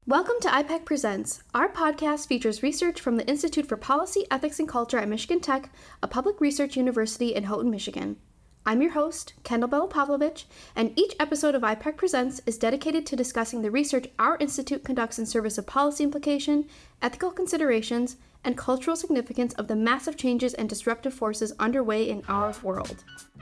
Welcome to IPEC Presents. Our podcast features research from the Institute for Policy, Ethics, and Culture at Michigan Tech, a public research university in Houghton, Michigan. I'm your host, Kendall Belopavlovich, and each episode of IPEC Presents is dedicated to discussing the research our institute conducts in service of policy implication, ethical considerations, and cultural significance of the massive changes and disruptive forces underway in our world.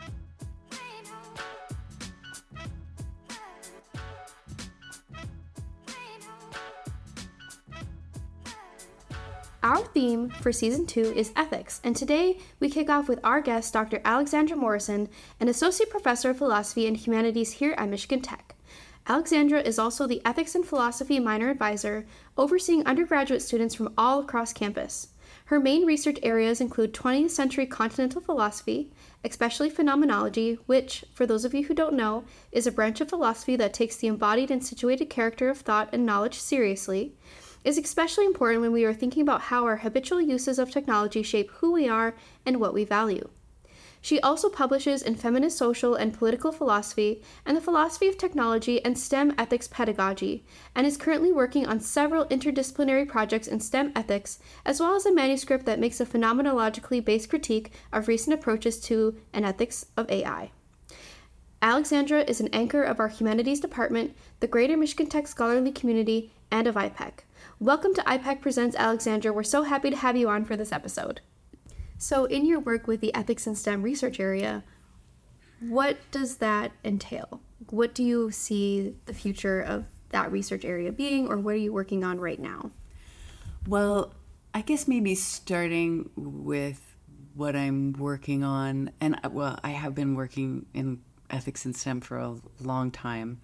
Our theme for Season 2 is ethics, and today we kick off with our guest, Dr. Alexandra Morrison, an Associate Professor of Philosophy and Humanities here at Michigan Tech. Alexandra is also the Ethics and Philosophy Minor Advisor, overseeing undergraduate students from all across campus. Her main research areas include 20th century continental philosophy, especially phenomenology, which, for those of you who don't know, is a branch of philosophy that takes the embodied and situated character of thought and knowledge seriously, is especially important when we are thinking about how our habitual uses of technology shape who we are and what we value. She also publishes in Feminist Social and Political Philosophy and the Philosophy of Technology and STEM Ethics Pedagogy, and is currently working on several interdisciplinary projects in STEM ethics, as well as a manuscript that makes a phenomenologically based critique of recent approaches to and ethics of AI. Alexandra is an anchor of our Humanities Department, the Greater Michigan Tech Scholarly Community, and of IPEC. Welcome to IPEC Presents, Alexandra. We're so happy to have you on for this episode. So in your work with the ethics and STEM research area, what does that entail? What do you see the future of that research area being, or what are you working on right now? Well, I guess maybe starting with what I'm working on, and I have been working in ethics and STEM for a long time.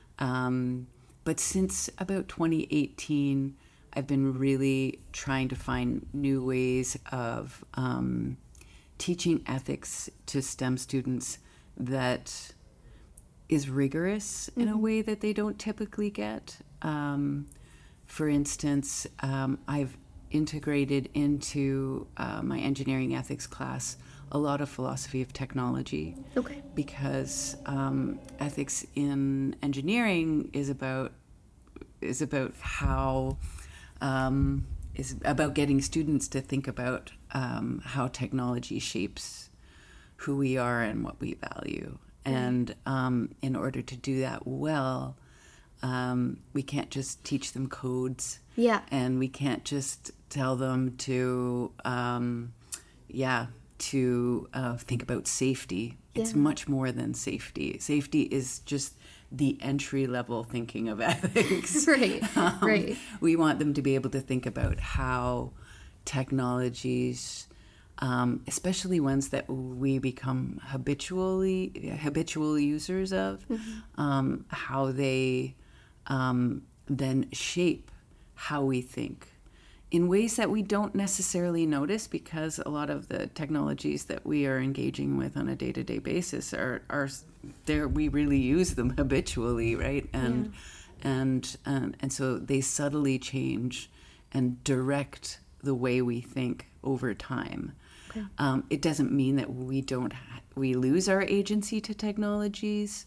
But since about 2018, I've been really trying to find new ways of teaching ethics to STEM students that is rigorous in a way that they don't typically get. For instance, I've integrated into my engineering ethics class a lot of philosophy of technology. Okay. Because ethics in engineering is about how is about getting students to think about how technology shapes who we are and what we value. And in order to do that well, we can't just teach them codes. Yeah. And we can't just tell them to think about safety. It's much more than safety. Safety is just the entry-level thinking of ethics. Right. We want them to be able to think about how technologies, especially ones that we become habitual users of, how they then shape how we think in ways that we don't necessarily notice, because a lot of the technologies that we are engaging with on a day-to-day basis are there. We really use them habitually, right? And so they subtly change and direct the way we think over time. Okay. It doesn't mean that we lose our agency to technologies.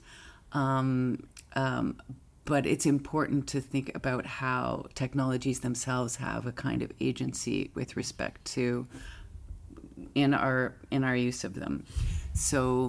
But it's important to think about how technologies themselves have a kind of agency with respect to in our use of them. So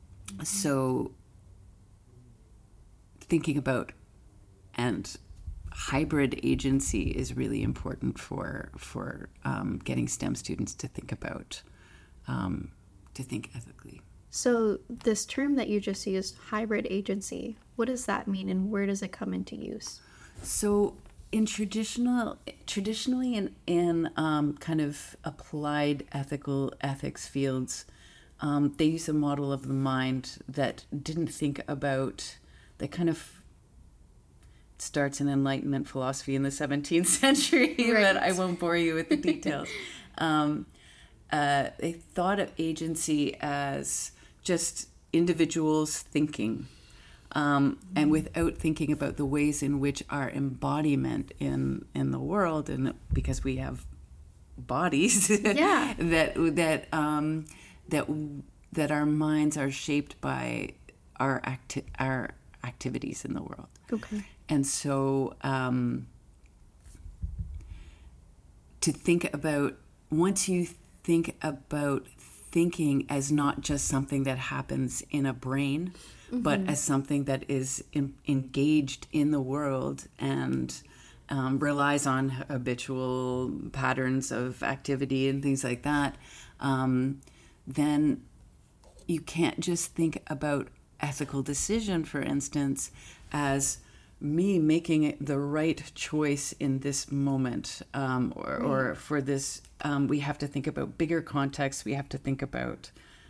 thinking about and hybrid agency is really important for getting STEM students to think about to think ethically. So this term that you just used, hybrid agency, what does that mean and where does it come into use? So traditionally in kind of applied ethics fields, they use a model of the mind that didn't think about, that kind of starts in Enlightenment philosophy in the 17th century, right. But I won't bore you with the details. They thought of agency as just individuals thinking, and without thinking about the ways in which our embodiment in the world, and because we have bodies, that our minds are shaped by our activities in the world. Okay. And so to think about, once you think about thinking as not just something that happens in a brain, but as something that is engaged in the world and relies on habitual patterns of activity and things like that, then you can't just think about ethical decision, for instance, as me making the right choice in this moment, or for this. We have to think about bigger context. We have to think about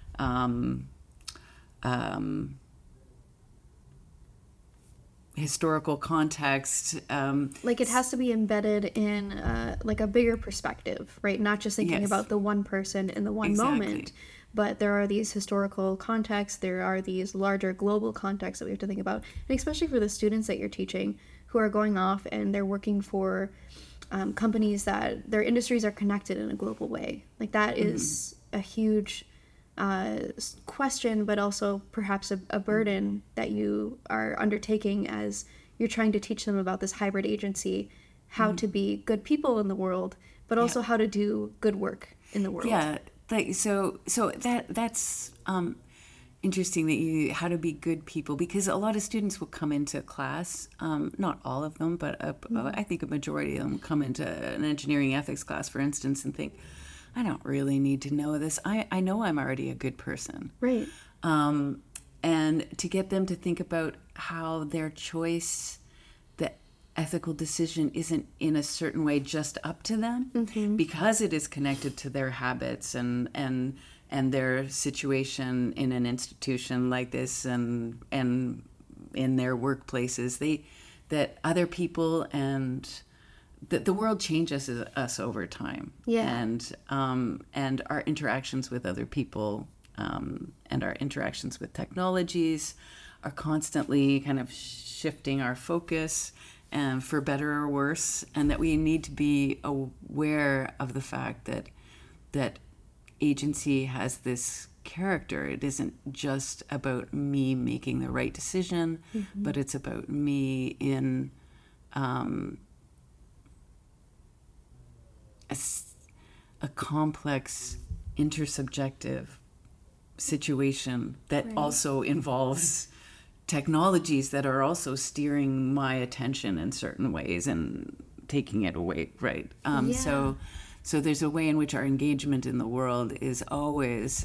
historical context. Like it has to be embedded in like a bigger perspective, right? Not just thinking about the one person in the one moment, but there are these historical contexts, there are these larger global contexts that we have to think about. And especially for the students that you're teaching who are going off and they're working for companies that their industries are connected in a global way. Like that is a huge question, but also perhaps a burden that you are undertaking as you're trying to teach them about this hybrid agency, how to be good people in the world, but also how to do good work in the world. Yeah, like so that's interesting that you how to be good people, because a lot of students will come into class, not all of them, but I think a majority of them come into an engineering ethics class, for instance, and think, I don't really need to know this. I know I'm already a good person. Right. And to get them to think about how their choice, the ethical decision, isn't in a certain way just up to them, because it is connected to their habits and their situation in an institution like this and in their workplaces. That other people and the world changes us over time, and our interactions with other people and our interactions with technologies are constantly kind of shifting our focus, for better or worse, and that we need to be aware of the fact that agency has this character. It isn't just about me making the right decision, but it's about me in a complex intersubjective situation that also involves technologies that are also steering my attention in certain ways and taking it away, right? So there's a way in which our engagement in the world is always,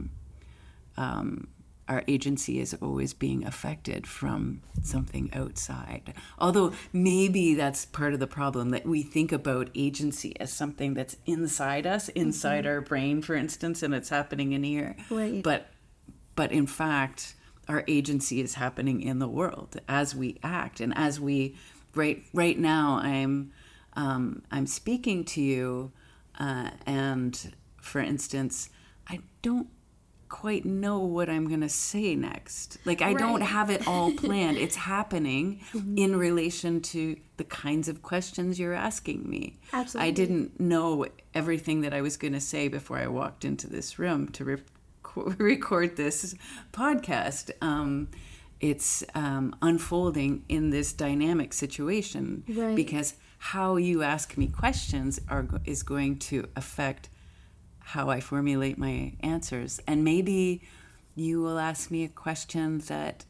our agency is always being affected from something outside. Although maybe that's part of the problem, that we think about agency as something that's inside us, inside our brain, for instance, and it's happening in here. Right. But in fact, our agency is happening in the world as we act, and as we right now I'm speaking to you, and for instance, I don't quite know what I'm going to say next. Like, I don't have it all planned. It's happening in relation to the kinds of questions you're asking me. Absolutely. I didn't know everything that I was going to say before I walked into this room to record this podcast. It's unfolding in this dynamic situation, because how you ask me questions is going to affect how I formulate my answers. And maybe you will ask me a question that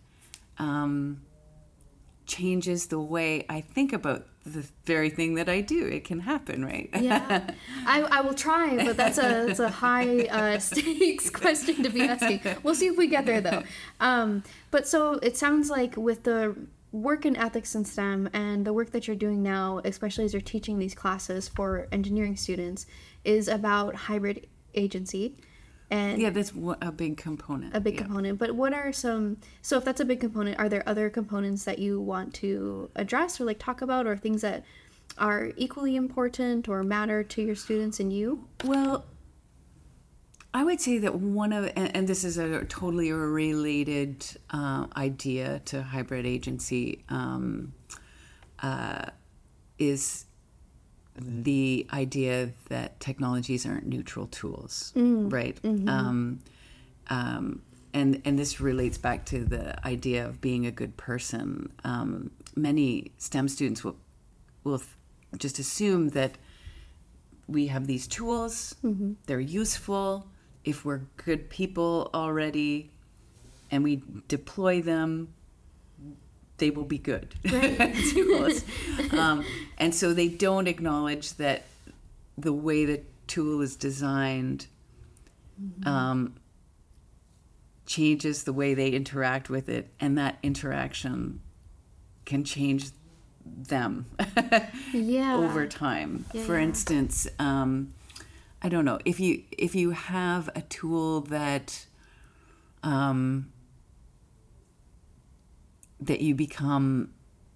changes the way I think about the very thing that I do. It can happen, right? Yeah, I will try, but that's a high stakes question to be asking. We'll see if we get there, though. But so it sounds like with the work in ethics and STEM and the work that you're doing now, especially as you're teaching these classes for engineering students, is about hybrid agency. And that's a big component. A big component. But what are so if that's a big component, are there other components that you want to address or like talk about, or things that are equally important or matter to your students and you? Well, I would say that one of, and this is a totally related idea to hybrid agency, is the idea that technologies aren't neutral tools, right? And this relates back to the idea of being a good person. Many STEM students will just assume that we have these tools, they're useful. If we're good people already and we deploy them, they will be good tools. And so they don't acknowledge that the way the tool is designed changes the way they interact with it, and that interaction can change them over time. For instance, I don't know, if you have a tool that that you become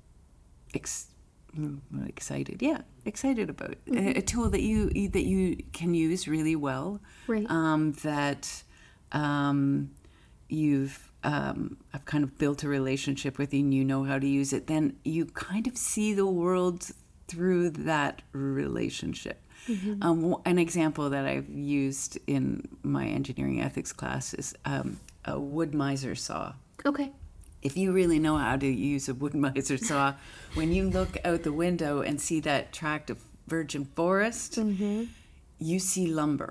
excited about, a tool that you can use really well, that you've I've kind of built a relationship with, and you know how to use it, then you kind of see the world through that relationship. An example that I've used in my engineering ethics class is a wood miser saw. Okay. If you really know how to use a wood miser saw, when you look out the window and see that tract of virgin forest, you see lumber.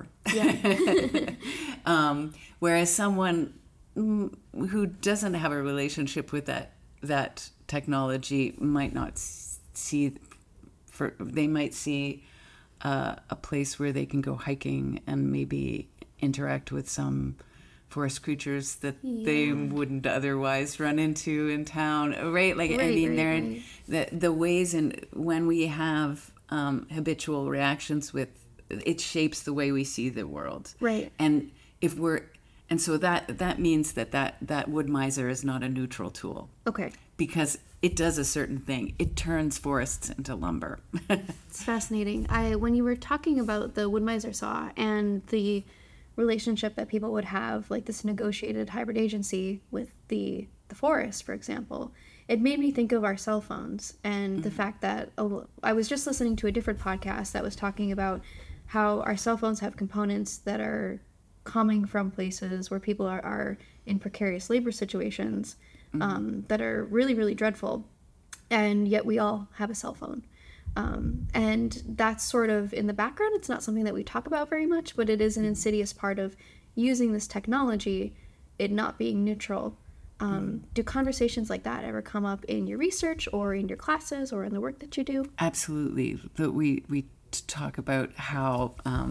Whereas someone who doesn't have a relationship with that technology might not see. They might see a place where they can go hiking and maybe interact with some forest creatures that they wouldn't otherwise run into in town, right? The ways in when we have habitual reactions with, it shapes the way we see the world, right? And so that means that wood miser is not a neutral tool, okay, because it does a certain thing. It turns forests into lumber. It's fascinating. When you were talking about the wood miser saw and the relationship that people would have, like this negotiated hybrid agency with the forest, for example, it made me think of our cell phones and the fact that I was just listening to a different podcast that was talking about how our cell phones have components that are coming from places where people are in precarious labor situations that are really, really dreadful, and yet we all have a cell phone. And that's sort of in the background. It's not something that we talk about very much, but it is an insidious part of using this technology, it not being neutral. Do conversations like that ever come up in your research or in your classes or in the work that you do? Absolutely. But we talk about how,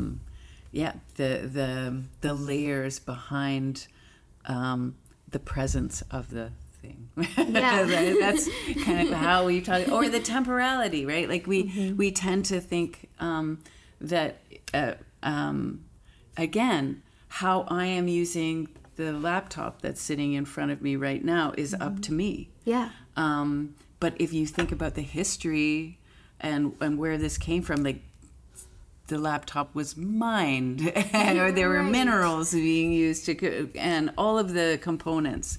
the layers behind the presence of the thing. That's kind of how we talk, or the temporality, right? Like we tend to think that again, how I am using the laptop that's sitting in front of me right now is up to me. But if you think about the history and where this came from, like the laptop was mined, or there were minerals being used to, and all of the components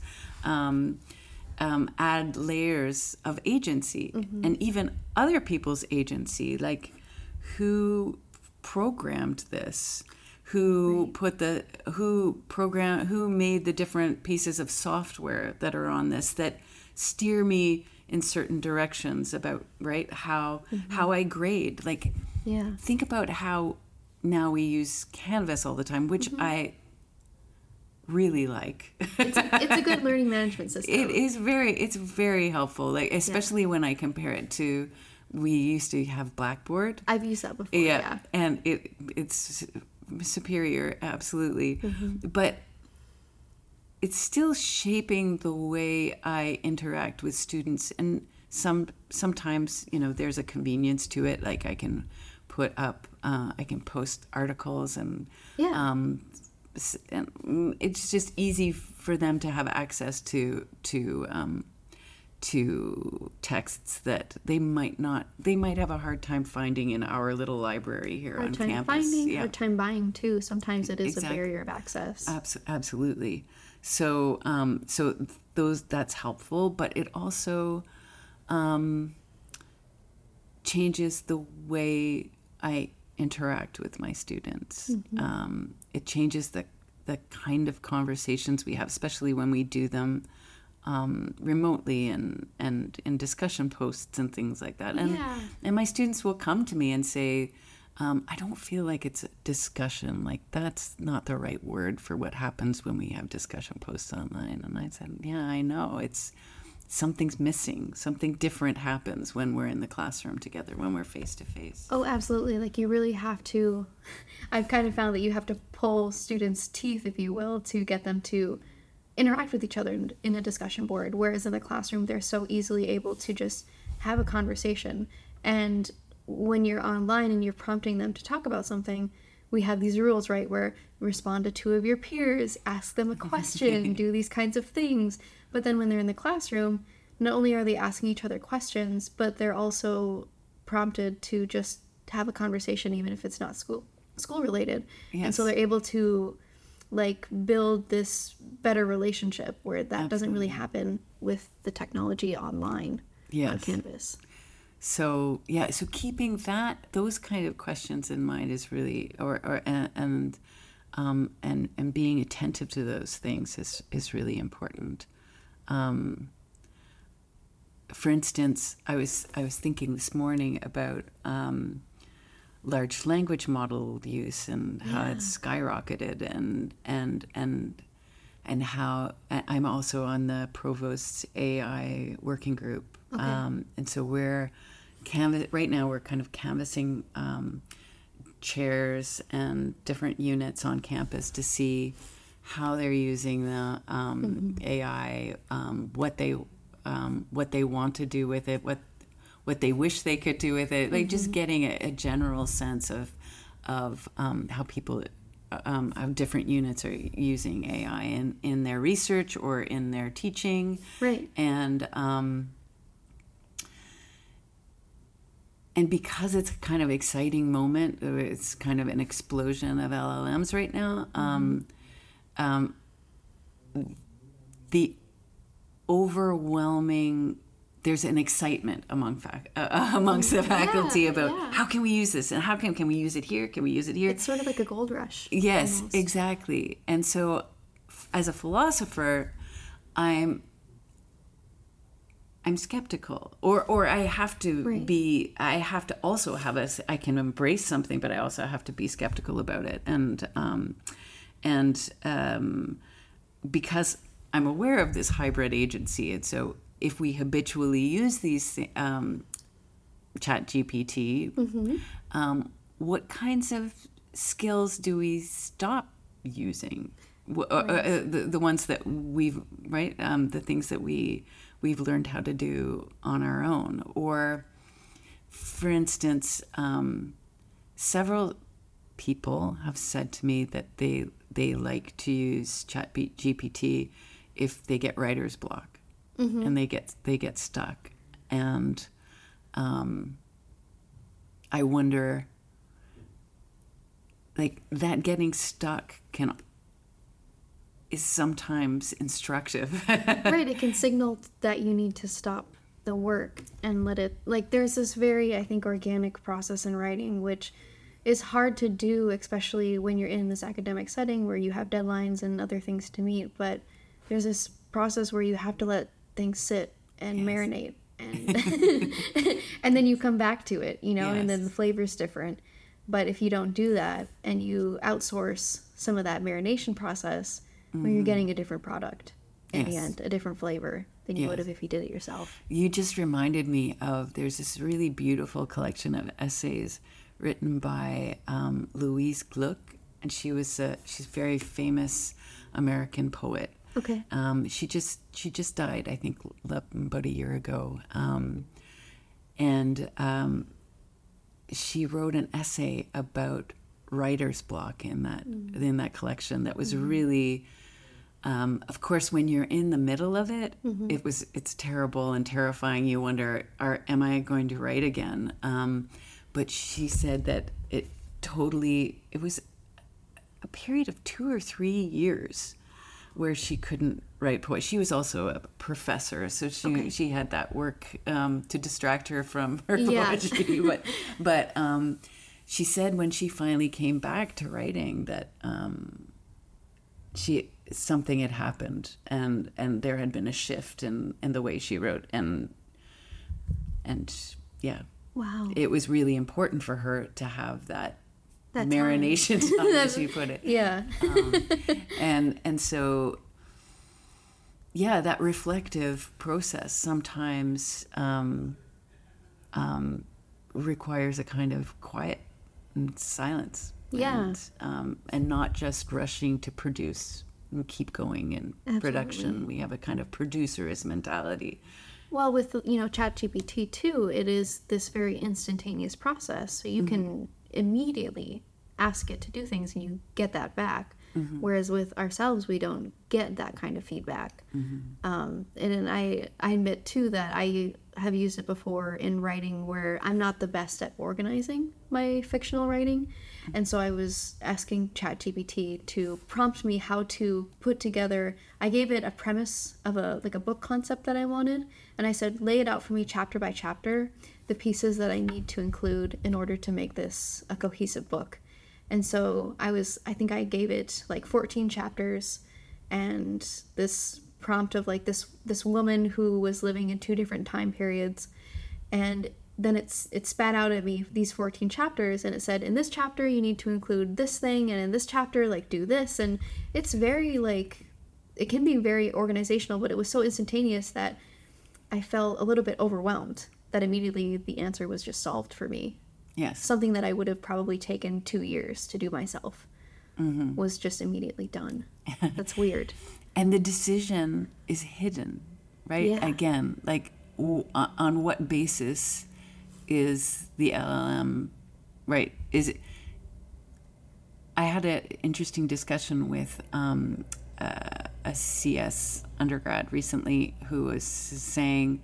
add layers of agency, and even other people's agency, like who programmed this, who made the different pieces of software that are on this that steer me in certain directions about, right, how I grade. Like, think about how now we use Canvas all the time, which I really like. It's a good learning management system. It's very helpful, like especially when I compare it to, we used to have Blackboard. I've used that before. And it's superior, absolutely. But it's still shaping the way I interact with students, and sometimes there's a convenience to it, like I can put up I can post articles and it's just easy for them to have access to texts that they might have a hard time finding in our little library here on campus. Hard time buying too. Sometimes it is a barrier of access. Absolutely. So that's helpful, but it also changes the way I interact with my students. It changes the kind of conversations we have, especially when we do them remotely and in discussion posts and things like that. And my students will come to me and say, I don't feel like it's a discussion. Like, that's not the right word for what happens when we have discussion posts online. And I said, yeah, I know. Something's missing. Something different happens when we're in the classroom together, when we're face to face. Oh, absolutely. Like, you really have to, I've kind of found that you have to pull students' teeth, if you will, to get them to interact with each other in a discussion board. Whereas in the classroom, they're so easily able to just have a conversation. And when you're online and you're prompting them to talk about something, we have these rules, right, where respond to 2 of your peers, ask them a question, do these kinds of things. But then when they're in the classroom, not only are they asking each other questions, but they're also prompted to just have a conversation, even if it's not school related. Yes. And so they're able to like build this better relationship where that doesn't really happen with the technology online on Canvas. So keeping those kind of questions in mind is really, and being attentive to those things is really important. For instance, I was thinking this morning about large language model use and how it's skyrocketed, and how I'm also on the Provost's AI working group. Okay. And so right now we're kind of canvassing chairs and different units on campus to see how they're using the AI, what they want to do with it, what they wish they could do with it, like just getting a general sense of how people how different units are using AI in their research or in their teaching, right? And because it's a kind of exciting moment, it's kind of an explosion of LLMs right now. The overwhelming, there's an excitement amongst the faculty about how can we use this, and how can we use it here? Can we use it here? It's sort of like a gold rush. Yes, almost. Exactly. And so, as a philosopher, I'm skeptical, or I have to be. I have to also have I can embrace something, but I also have to be skeptical about it, and because I'm aware of this hybrid agency, and so if we habitually use these ChatGPT, what kinds of skills do we stop using? The ones that we've the things that we've learned how to do on our own. Or, for instance, several people have said to me that they like to use ChatGPT if they get writer's block, and they get stuck. And I wonder, like, that getting stuck is sometimes instructive. Right, it can signal that you need to stop the work and let it, like, there's this very, I think, organic process in writing, which is hard to do, especially when you're in this academic setting where you have deadlines and other things to meet. But there's this process where you have to let things sit and marinate, and and then you come back to it, and then the flavor's different. But if you don't do that and you outsource some of that marination process, well, you're getting a different product in the end, a different flavor than you would have if you did it yourself. You just reminded me of, there's this really beautiful collection of essays written by Louise Gluck, and she's a very famous American poet. Okay. She just died, I think, about a year ago, and she wrote an essay about writer's block in that collection that was really, of course, when you're in the middle of it, it's terrible and terrifying. You wonder, am I going to write again? But she said that it was a period of 2 or 3 years where she couldn't write poetry. She was also a professor, so she had that work to distract her from her poetry. But she said when she finally came back to writing that something had happened, and there had been a shift in the way she wrote, and Wow. It was really important for her to have that That marination time, as you put it. Yeah. And so, yeah, that reflective process sometimes requires a kind of quiet and silence. Yeah. And not just rushing to produce and keep going in Absolutely. production. We have a kind of producerist mentality. Well, with, ChatGPT too, it is this very instantaneous process. So you can immediately ask it to do things and you get that back. Whereas with ourselves, we don't get that kind of feedback. And I admit too that I have used it before in writing where I'm not the best at organizing my fictional writing. And so I was asking ChatGPT to prompt me how to put together. I gave it a premise of a book concept that I wanted, and I said, lay it out for me chapter by chapter, the pieces that I need to include in order to make this a cohesive book. And so I think I gave it 14 chapters, and this prompt of this woman who was living in 2 different time periods, and then it spat out at me these 14 chapters, and it said, in this chapter you need to include this thing, and in this chapter do this. And it's very it can be very organizational, but it was so instantaneous that I felt a little bit overwhelmed that immediately the answer was just solved for me. Yes. Something that I would have probably taken 2 years to do myself was just immediately done. That's weird. And the decision is hidden, right? Yeah. Again, on what basis is the LLM, right? Is it? I had an interesting discussion with a CS undergrad recently who was saying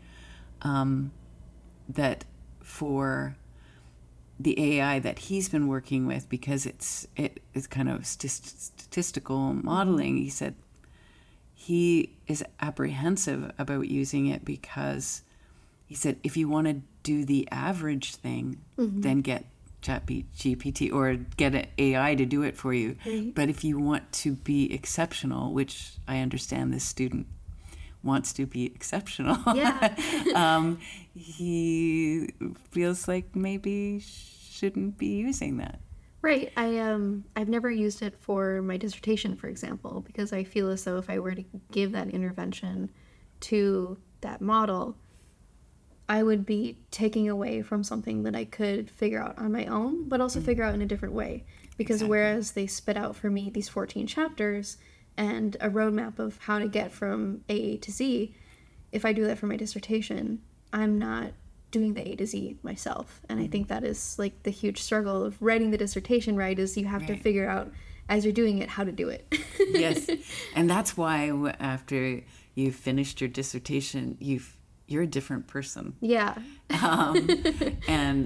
that for the AI that he's been working with, because it's kind of statistical modeling, he said he is apprehensive about using it because he said if you want to do the average thing, then get ChatGPT or get an AI to do it for you. Right. But if you want to be exceptional, which I understand this student wants to be exceptional, Yeah. he feels like maybe shouldn't be using that. Right. I've never used it for my dissertation, for example, because I feel as though if I were to give that intervention to that model, I would be taking away from something that I could figure out on my own, but also figure out in a different way. Because Exactly. whereas they spit out for me these 14 chapters and a roadmap of how to get from A to Z, if I do that for my dissertation, I'm not doing the A to Z myself. And I think that is the huge struggle of writing the dissertation, right, is you have to Right. figure out as you're doing it how to do it. Yes. And that's why after you've finished your dissertation, you're a different person. Yeah. And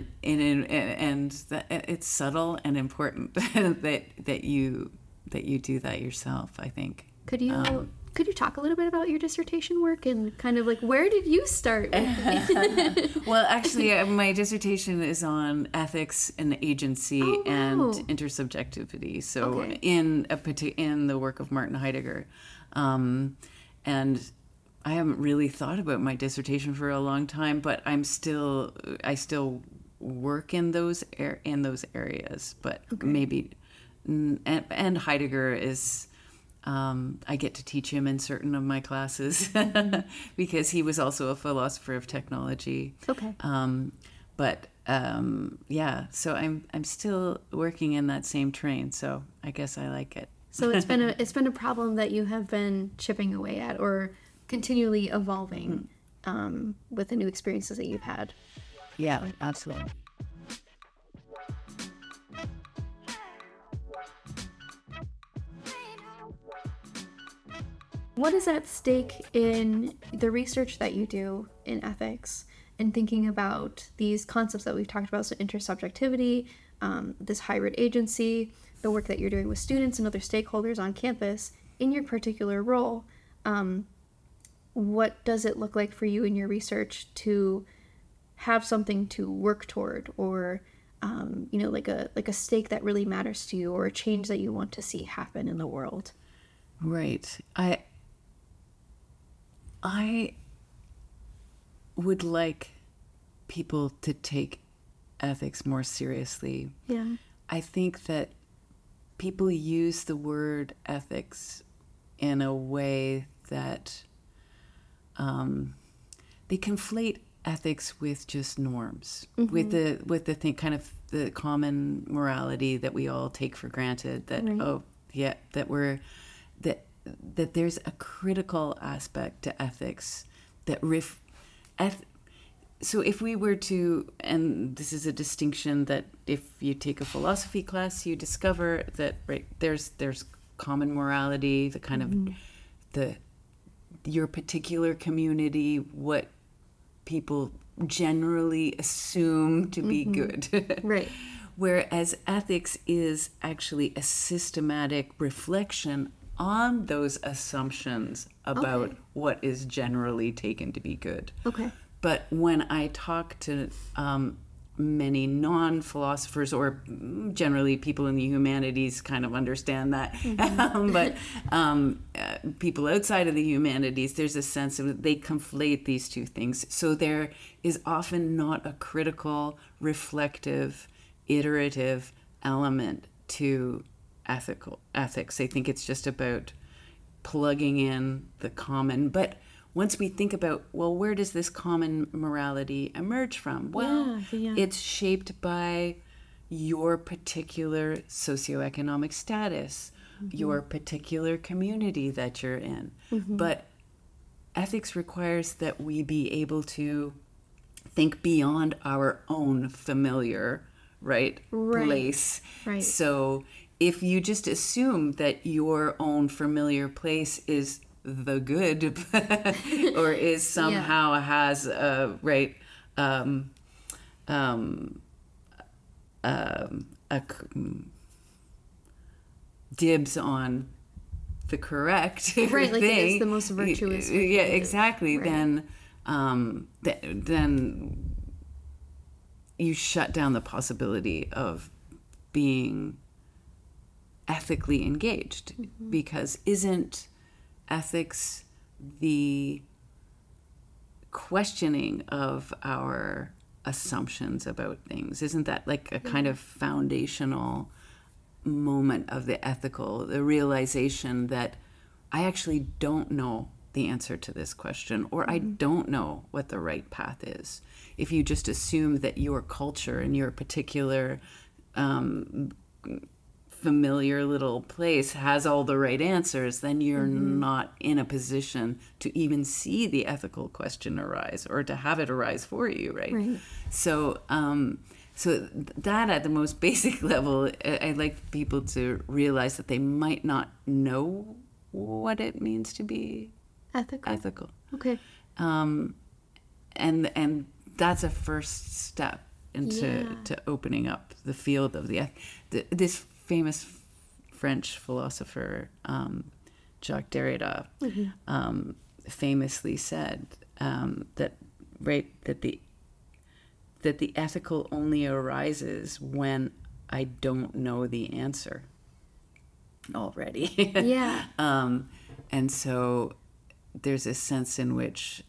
it's subtle and important that you do that yourself, I think. Could you talk a little bit about your dissertation work and kind of where did you start? Well, actually, my dissertation is on ethics and agency and intersubjectivity. So Okay. in the work of Martin Heidegger, and I haven't really thought about my dissertation for a long time, but I still work in those areas. But maybe, and Heidegger is. I get to teach him in certain of my classes because he was also a philosopher of technology. Okay. So I'm still working in that same train. So I guess I like it. So it's been a problem that you have been chipping away at or continually evolving with the new experiences that you've had. Yeah, absolutely. What is at stake in the research that you do in ethics and thinking about these concepts that we've talked about, so intersubjectivity, this hybrid agency, the work that you're doing with students and other stakeholders on campus in your particular role? What does it look like for you in your research to have something to work toward, or like a stake that really matters to you, or a change that you want to see happen in the world? Right. I would like people to take ethics more seriously. Yeah. I think that people use the word ethics in a way that they conflate ethics with just norms, with the thing, kind of the common morality that we all take for granted. That that there's a critical aspect to ethics that so if we were to, and this is a distinction that if you take a philosophy class, you discover that, right, there's common morality, the kind of your particular community, what people generally assume to be good. Right. Whereas ethics is actually a systematic reflection on those assumptions about what is generally taken to be good. Okay. But when I talk to many non-philosophers, or generally people in the humanities kind of understand that, but people outside of the humanities, there's a sense of they conflate these two things. So there is often not a critical, reflective, iterative element to ethics. I think it's just about plugging in the common. But once we think about, well, where does this common morality emerge from? Well, it's shaped by your particular socioeconomic status, your particular community that you're in. But ethics requires that we be able to think beyond our own familiar, place. Right. So if you just assume that your own familiar place is the good, or is somehow has a dibs on the correct thing, like it is the most virtuous way. Yeah, exactly. Right. Then you shut down the possibility of being ethically engaged, because isn't ethics the questioning of our assumptions about things? Isn't that like a kind of foundational moment of the ethical, the realization that I actually don't know the answer to this question, or I don't know what the right path is? If you just assume that your culture and your particular familiar little place has all the right answers, then you're not in a position to even see the ethical question arise, or to have it arise for you, right? So so that at the most basic level, I'd like people to realize that they might not know what it means to be ethical. Okay. And that's a first step into to opening up the field of this famous French philosopher, Jacques Derrida, famously said that the ethical only arises when I don't know the answer already. And so there's a sense in which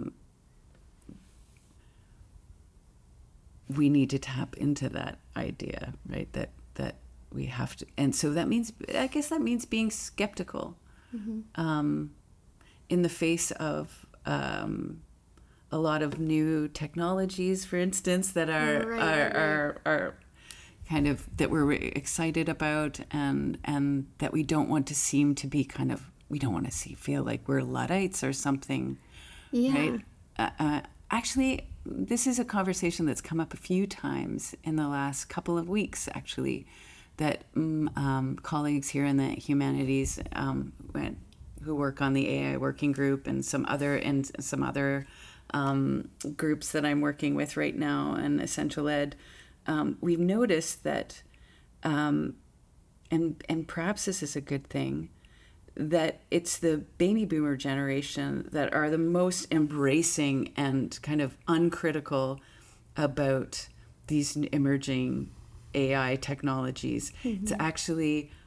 we need to tap into that idea, right? That we have to, and so that means, I guess that means being skeptical in the face of a lot of new technologies, for instance, that are kind of, that we're excited about, and that we don't want to seem to be kind of, we don't want to feel like we're Luddites or something, right? Actually, this is a conversation that's come up a few times in the last couple of weeks, actually, that colleagues here in the humanities who work on the AI working group, and some other groups that I'm working with right now in Essential Ed, we've noticed that, and perhaps this is a good thing, that it's the baby boomer generation that are the most embracing and kind of uncritical about these emerging AI technologies. It's actually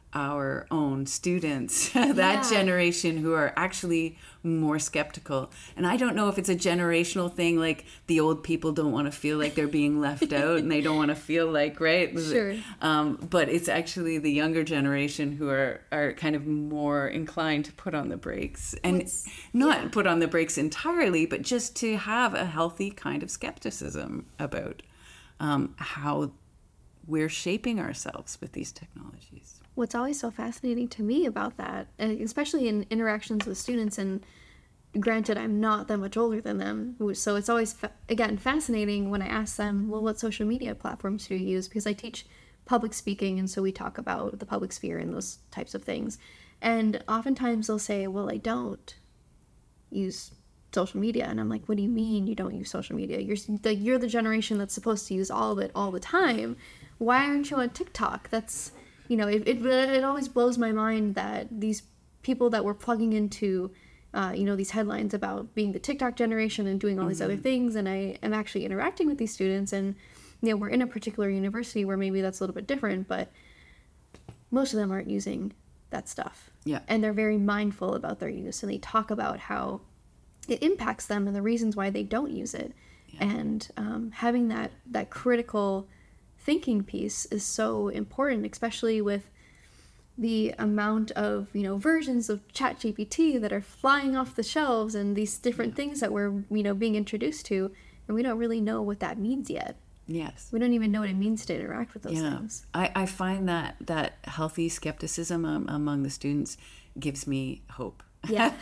our own students, that Yeah. generation who are actually more skeptical. And I don't know if it's a generational thing, like the old people don't want to feel like they're being left out and they don't want to feel like, right? Sure. But it's actually the younger generation who are kind of more inclined to put on the brakes, and not put on the brakes entirely, but just to have a healthy kind of skepticism about how we're shaping ourselves with these technologies. What's always so fascinating to me about that, and especially in interactions with students, and granted I'm not that much older than them, so it's always again fascinating when I ask them, well, what social media platforms do you use? Because I teach public speaking, and so we talk about the public sphere and those types of things, and oftentimes they'll say, well, I don't use social media. And I'm like, what do you mean you don't use social media? You're the generation that's supposed to use all of it all the time. Why aren't you on TikTok? That's, it always blows my mind that these people that were plugging into these headlines about being the TikTok generation and doing all these other things, and I am actually interacting with these students, and we're in a particular university where maybe that's a little bit different, but most of them aren't using that stuff. Yeah. And they're very mindful about their use, and they talk about how it impacts them and the reasons why they don't use it. Yeah. And having that critical thinking piece is so important, especially with the amount of versions of ChatGPT that are flying off the shelves, and these different things that we're being introduced to, and we don't really know what that means yet. Yes. We don't even know what it means to interact with those things. I find that healthy skepticism among the students gives me hope. Yeah.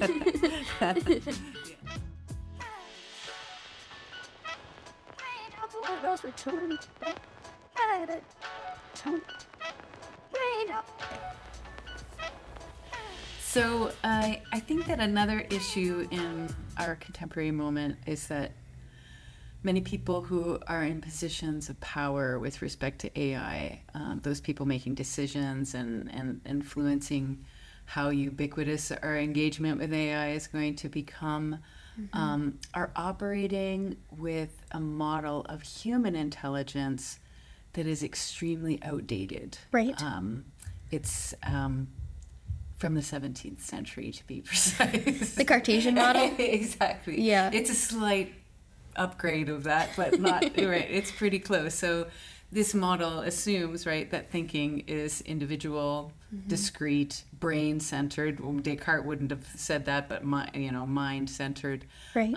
So I think that another issue in our contemporary moment is that many people who are in positions of power with respect to AI, those people making decisions and influencing how ubiquitous our engagement with AI is going to become, are operating with a model of human intelligence that is extremely outdated. Right. It's from the 17th century, to be precise. The Cartesian model? Exactly. Yeah. It's a slight upgrade of that, but not right. It's pretty close. So this model assumes, right, that thinking is individual, discrete, brain-centered. Descartes wouldn't have said that, but mind-centered. Right.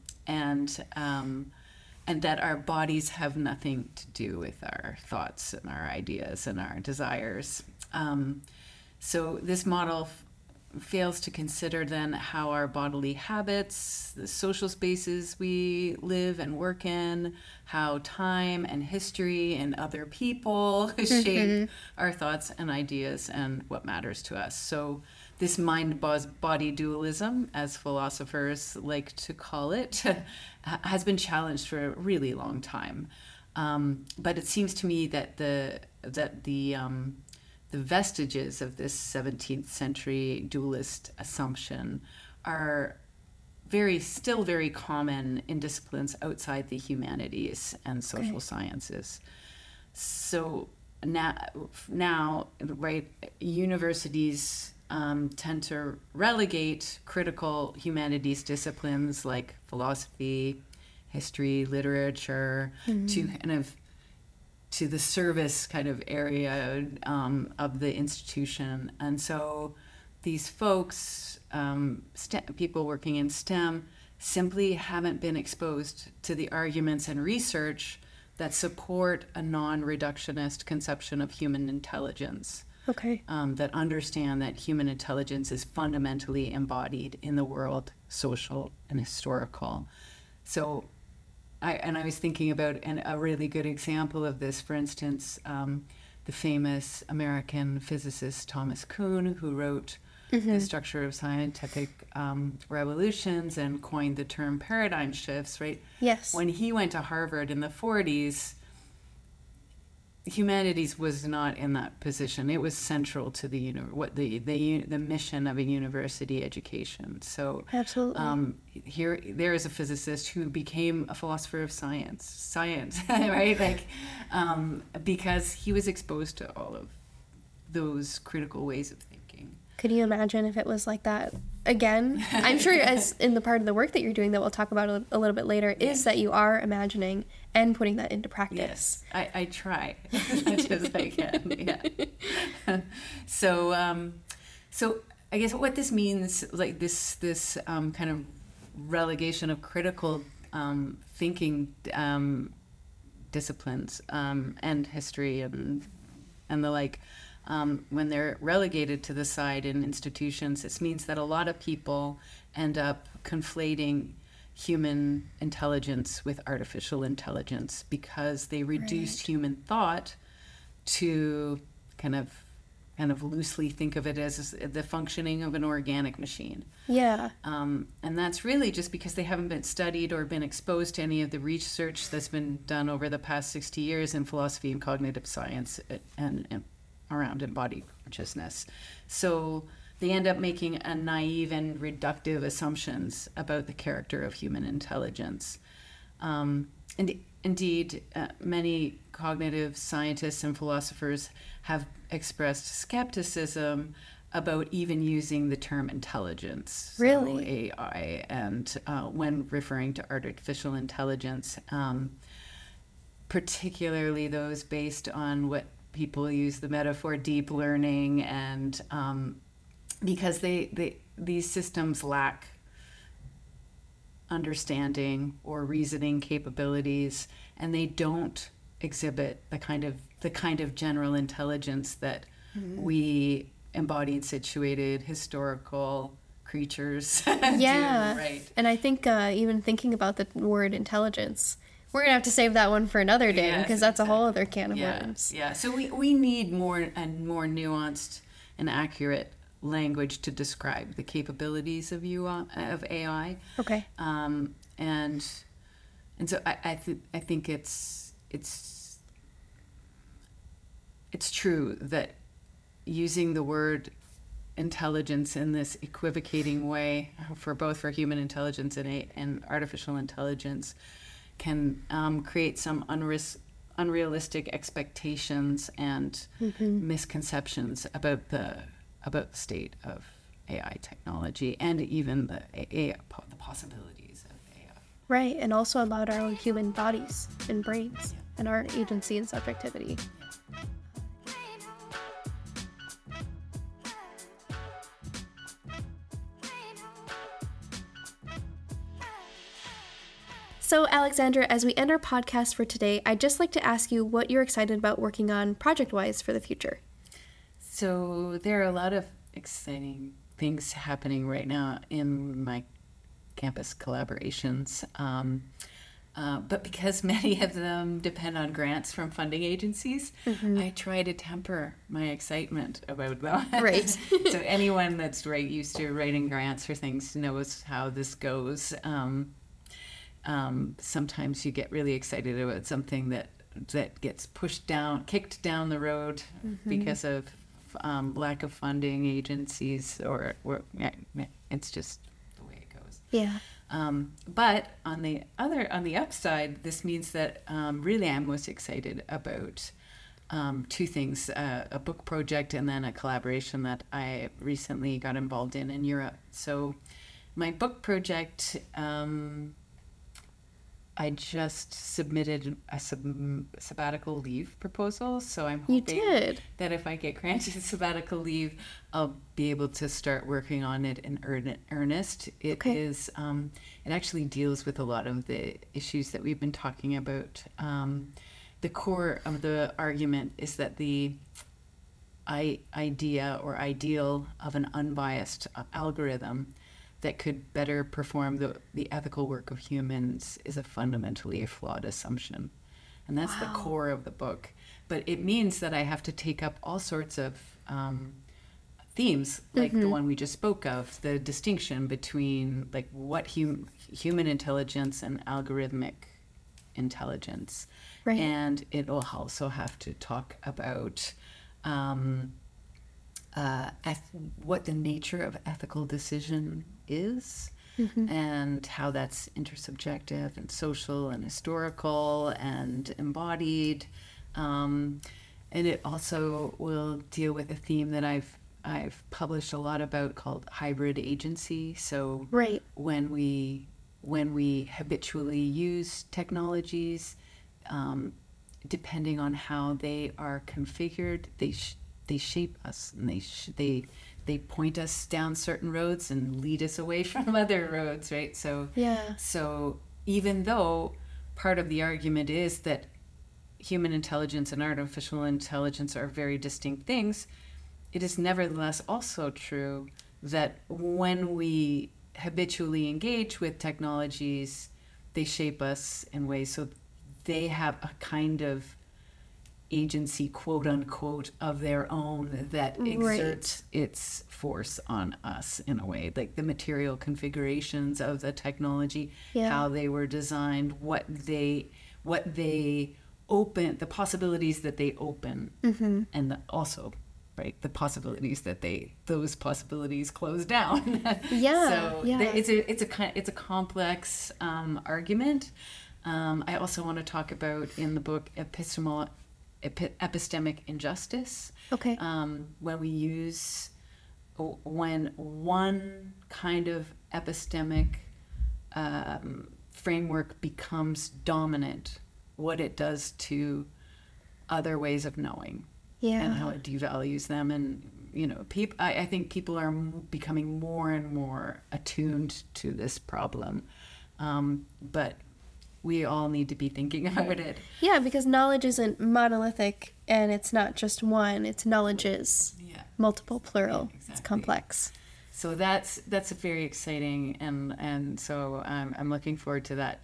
And that our bodies have nothing to do with our thoughts and our ideas and our desires. So this model fails to consider then how our bodily habits, the social spaces we live and work in, how time and history and other people shape our thoughts and ideas and what matters to us. So this mind-body dualism, as philosophers like to call it, has been challenged for a really long time. But it seems to me that the vestiges of this 17th century dualist assumption are still very common in disciplines outside the humanities and social sciences. So now, right, universities tend to relegate critical humanities disciplines like philosophy, history, literature, to the service kind of area of the institution. And so these folks, people working in STEM, simply haven't been exposed to the arguments and research that support a non-reductionist conception of human intelligence. Okay. That understand that human intelligence is fundamentally embodied in the world, social and historical. So I was thinking about a really good example of this, for instance, the famous American physicist Thomas Kuhn, who wrote The Structure of Scientific Revolutions and coined the term paradigm shifts, right? Yes. When he went to Harvard in the 40s, humanities was not in that position. It was central to the mission of a university education. So absolutely, there is a physicist who became a philosopher of science, right? Like because he was exposed to all of those critical ways of thinking. Could you imagine if it was like that again? I'm sure as in the part of the work that you're doing that we'll talk about a little bit later is that you are imagining and putting that into practice. Yes, I try as much as I can. Yeah. So I guess what this means, like this kind of relegation of critical thinking disciplines and history and the like. When they're relegated to the side in institutions, this means that a lot of people end up conflating human intelligence with artificial intelligence because they reduced human thought to kind of loosely think of it as the functioning of an organic machine. Yeah. And that's really just because they haven't been studied or been exposed to any of the research that's been done over the past 60 years in philosophy and cognitive science and around embodied consciousness. So they end up making a naive and reductive assumptions about the character of human intelligence. And indeed, many cognitive scientists and philosophers have expressed skepticism about even using the term intelligence, really? So AI, and when referring to artificial intelligence, particularly those based on what people use the metaphor deep learning, and because these systems lack understanding or reasoning capabilities, and they don't exhibit the kind of general intelligence that we embodied, situated, historical creatures do, right? And I think even thinking about the word intelligence, we're gonna have to save that one for another day, because that's a whole other can of worms. Yeah. So we need more nuanced and accurate language to describe the capabilities of AI. Okay. And so I think it's true that using the word intelligence in this equivocating way for human intelligence and artificial intelligence can create some unrealistic expectations and misconceptions about the state of AI technology and even the possibilities of AI. Right, and also about our own human bodies and brains and our agency and subjectivity. So, Alexandra, as we end our podcast for today, I'd just like to ask you what you're excited about working on project-wise for the future. So there are a lot of exciting things happening right now in my campus collaborations. But because many of them depend on grants from funding agencies, I try to temper my excitement about them. Right. So anyone that's used to writing grants for things knows how this goes. Sometimes you get really excited about something that gets kicked down the road because of lack of funding agencies, or it's just the way it goes. Yeah. But on the upside, this means that really I'm most excited about two things: a book project and then a collaboration that I recently got involved in Europe. So my book project, I just submitted a sabbatical leave proposal, so I'm hoping that if I get granted sabbatical leave, I'll be able to start working on it in earnest. It is, it actually deals with a lot of the issues that we've been talking about. The core of the argument is that the idea or ideal of an unbiased algorithm that could better perform the ethical work of humans is a fundamentally flawed assumption. And that's the core of the book. But it means that I have to take up all sorts of themes, like the one we just spoke of, the distinction between like what human intelligence and algorithmic intelligence. Right. And it'll also have to talk about what the nature of ethical decision is, and how that's intersubjective and social and historical and embodied, And it also will deal with a theme that I've published a lot about called hybrid agency. So Right. when we habitually use technologies, depending on how they are configured, they shape us, and they point us down certain roads and lead us away from other roads, right? So Yeah. so even though part of the argument is that human intelligence and artificial intelligence are very distinct things, it is nevertheless also true that when we habitually engage with technologies, they shape us in ways so they have a kind of agency, quote unquote, of their own that exerts its force on us in a way, like the material configurations of the technology, how they were designed, what they open, the possibilities that they open, and also, right, the possibilities that those possibilities close down. It's a complex argument. I also want to talk about in the book epistemic injustice. Okay. When one kind of epistemic framework becomes dominant, what it does to other ways of knowing, and how it devalues them. And I think people are becoming more and more attuned to this problem, but we all need to be thinking about it. Yeah, because knowledge isn't monolithic, and it's not just one. It's knowledges, multiple, plural. Yeah, exactly. It's complex. So that's very exciting, and so I'm looking forward to that.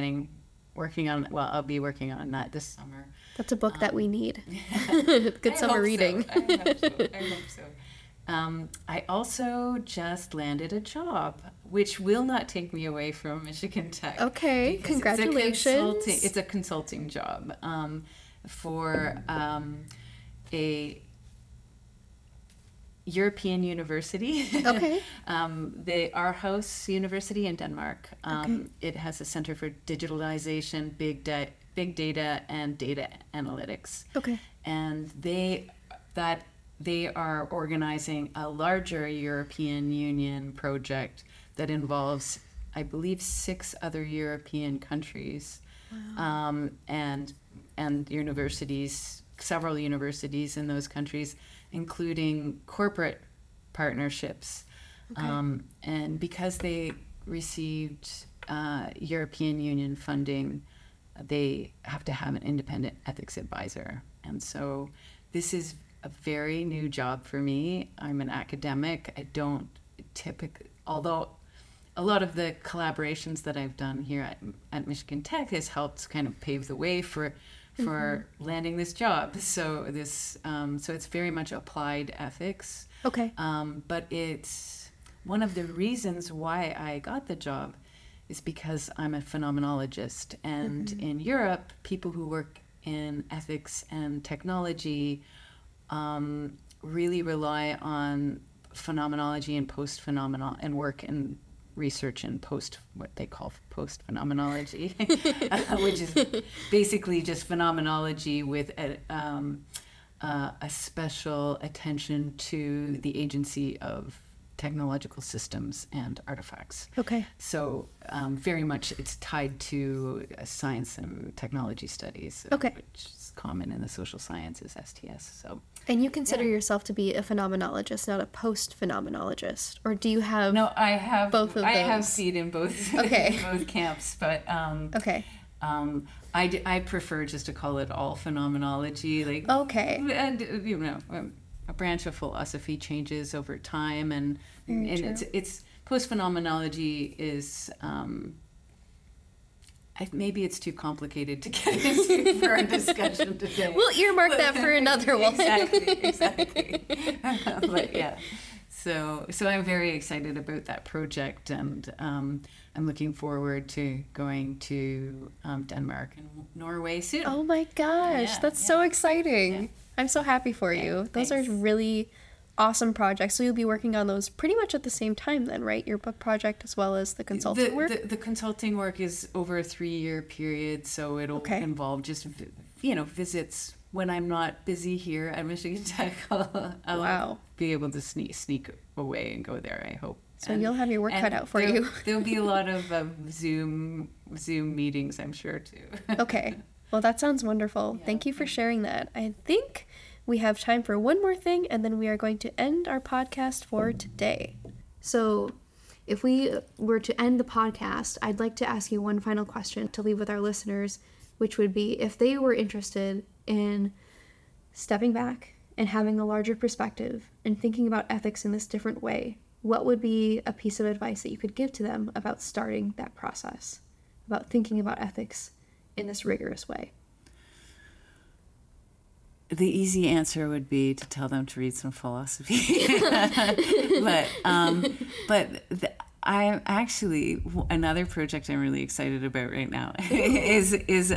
I'll be working on that this summer. That's a book that we need. Good summer reading. I hope so. I also just landed a job, which will not take me away from Michigan Tech. Okay, congratulations. It's a consulting job for a European university. Okay. The Aarhus University in Denmark. It has a Center for Digitalization, Big Data, and Data Analytics. Okay. And they are organizing a larger European Union project that involves, I believe, 6 other European countries. Wow. And universities, several universities in those countries, including corporate partnerships. Okay. And because they received European Union funding, they have to have an independent ethics advisor. And so this is a very new job for me. I'm an academic. I don't typically, although a lot of the collaborations that I've done here at Michigan Tech has helped kind of pave the way for landing this job. So it's very much applied ethics. Okay. But it's one of the reasons why I got the job is because I'm a phenomenologist, and in Europe, people who work in ethics and technology really rely on phenomenology and post-phenomenal and work in research in what they call post-phenomenology, which is basically just phenomenology with a special attention to the agency of technological systems and artifacts. Okay. So very much it's tied to science and technology studies, okay, which is common in the social sciences, STS. So. And you consider yourself to be a phenomenologist, not a post-phenomenologist, or do you have? No, I have both of those. I have seed in both in both camps, but okay. I prefer just to call it all phenomenology, like okay, and a branch of philosophy changes over time, and it's post-phenomenology is. Maybe it's too complicated to get into for a discussion today. We'll earmark that for another one. Exactly. But yeah, so I'm very excited about that project, and I'm looking forward to going to Denmark and Norway soon. Oh my gosh, that's so exciting! Yeah. I'm so happy for you. Those are really awesome projects. So you'll be working on those pretty much at the same time then, right? Your book project as well as the consulting work? The consulting work is over a 3-year period, so it'll involve just, visits when I'm not busy here at Michigan Tech, I'll be able to sneak away and go there, I hope. So you'll have your work cut out for you. There'll be a lot of Zoom meetings, I'm sure, too. Okay. Well, that sounds wonderful. Yeah. Thank you for sharing that. I think we have time for one more thing, and then we are going to end our podcast for today. So if we were to end the podcast, I'd like to ask you one final question to leave with our listeners, which would be, if they were interested in stepping back and having a larger perspective and thinking about ethics in this different way, what would be a piece of advice that you could give to them about starting that process, about thinking about ethics in this rigorous way? The easy answer would be to tell them to read some philosophy. I'm actually, another project I'm really excited about right now is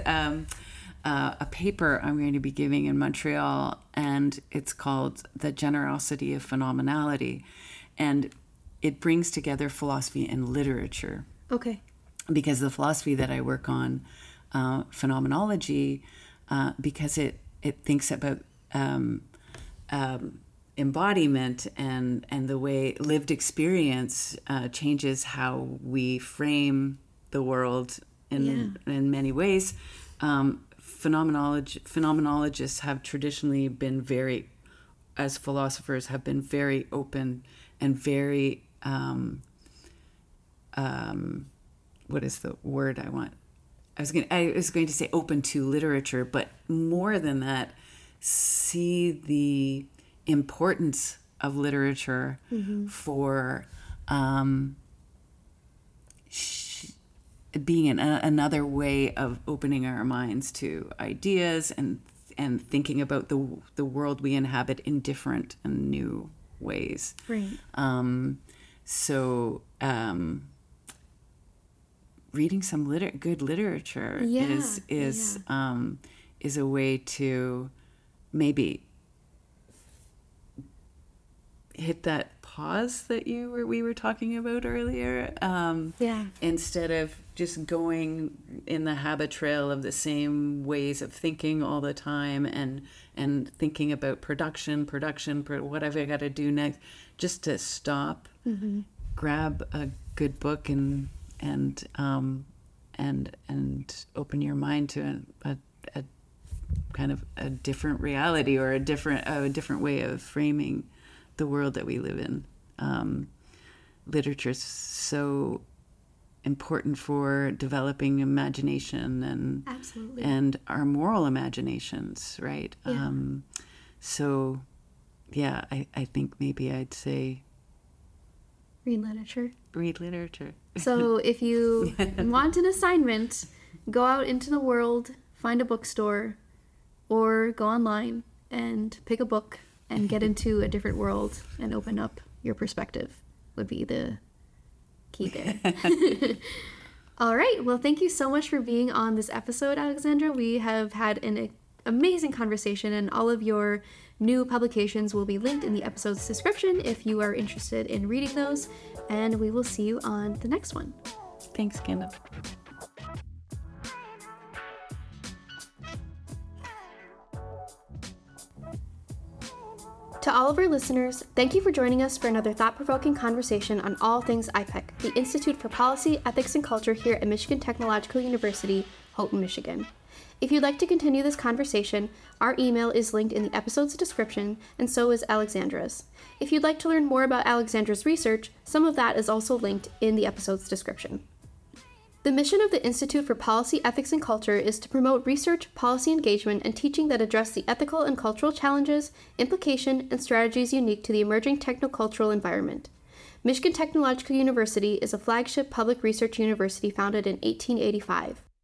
a paper I'm going to be giving in Montreal, and it's called The Generosity of Phenomenality. And it brings together philosophy and literature. Okay. Because the philosophy that I work on, phenomenology, because it thinks about embodiment and the way lived experience changes how we frame the world in many ways. Phenomenologists have traditionally been very, as philosophers, have been very open and very, what is the word I want? I was going to say open to literature, but more than that, see the importance of literature for being another way of opening our minds to ideas and thinking about the world we inhabit in different and new ways. Right. Reading some good literature is a way to maybe hit that pause that we were talking about earlier. Instead of just going in the habit trail of the same ways of thinking all the time and thinking about production, what have I got to do next, just to stop, grab a good book and open your mind to a kind of a different reality or a different way of framing the world that we live in. Literature is so important for developing imagination and our moral imaginations, right? Yeah. I think maybe I'd say read literature. So if you want an assignment, go out into the world, find a bookstore, or go online and pick a book and get into a different world and open up your perspective would be the key there. All right. Well, thank you so much for being on this episode, Alexandra. We have had an amazing conversation, and all of your new publications will be linked in the episode's description if you are interested in reading those. And we will see you on the next one. Thanks, Kendall. To all of our listeners, thank you for joining us for another thought-provoking conversation on all things IPEC, the Institute for Policy, Ethics, and Culture here at Michigan Technological University, Houghton, Michigan. If you'd like to continue this conversation, our email is linked in the episode's description, and so is Alexandra's. If you'd like to learn more about Alexandra's research, some of that is also linked in the episode's description. The mission of the Institute for Policy, Ethics, and Culture is to promote research, policy engagement, and teaching that address the ethical and cultural challenges, implication, and strategies unique to the emerging technocultural environment. Michigan Technological University is a flagship public research university founded in 1885.